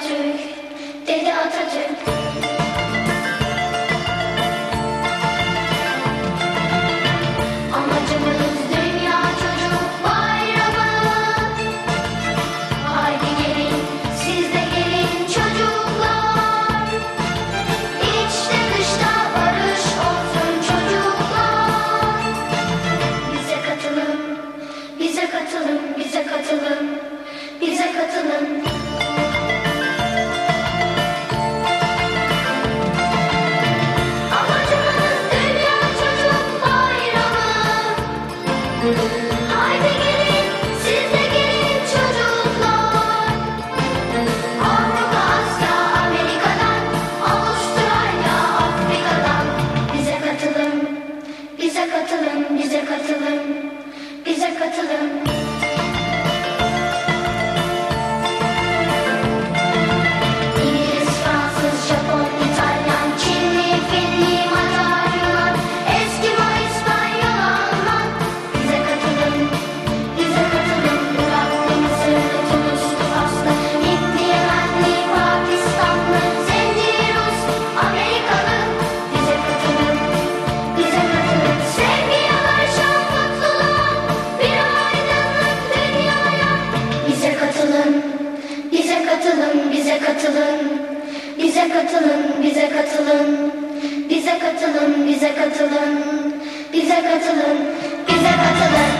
Atatürk, dedi Atatürk. Amacımız dünya çocuk bayramı. Haydi gelin, siz de gelin çocuklar. İçte dışta barış olsun çocuklar. Bize katılın, bize katılın, bize katılın, bize katılın. Haydi gelin, siz de gelin çocuklar. Avrupa, Asya, Amerika'dan, Avustralya, Afrika'dan. Bize katılın, bize katılın, bize katılın, bize katılın. İngiliz, Fransız, Japon, İtalyan, Çinli, Finli, Macar, Yunan, Eskimo, İspanyol, Alman. Bize katılın, bize katılın. Iraklı, Mısırlı, Tunuslu, Faslı, Hintli, Yemenli, Pakistanlı, Zenci, Rus, Amerikalı. Bize katılın, bize katılın. Sevgi yaşam, mutluluğa, bir aydınlık dünyaya. Bize katılın, bize katılın, bize katılın. Bize katılın, bize katılın. Bize katılın, bize katılın. Bize katılın, bize katılın.